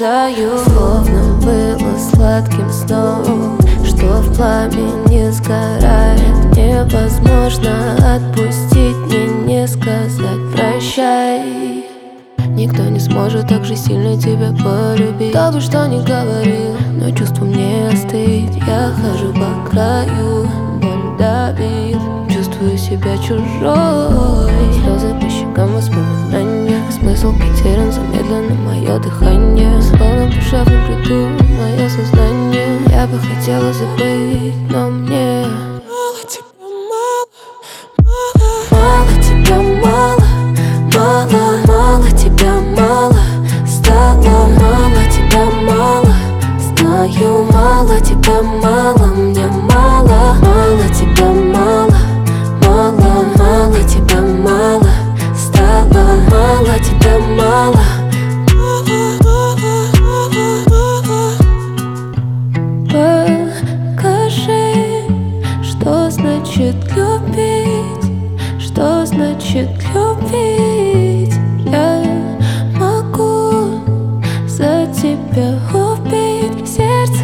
бросаю. Словно было сладким сном, что в пламени сгорает. Невозможно отпустить, мне не сказать прощай. Никто не сможет так же сильно тебя полюбить. Кто бы что ни говорил, но чувству мне остыть. Я хожу по краю, боль давит, чувствую себя чужой. Слезы по щекам, воспоминания. Смысл потерян, замедлено мое дыхание. Словно душа в бреду, мое сознание. Я бы хотела забыть, но мне мало тебя, мало, мало тебя, мало, мало, мало тебя, мало. Стало мало тебя, мало. Знаю, мало тебя, мало. Мне мало, мало тебя, мало. Мало, мало тебя, мало. Стало мало тебя, мало. Покажи, что значит любить, что значит любить. Я могу за тебя убить сердце.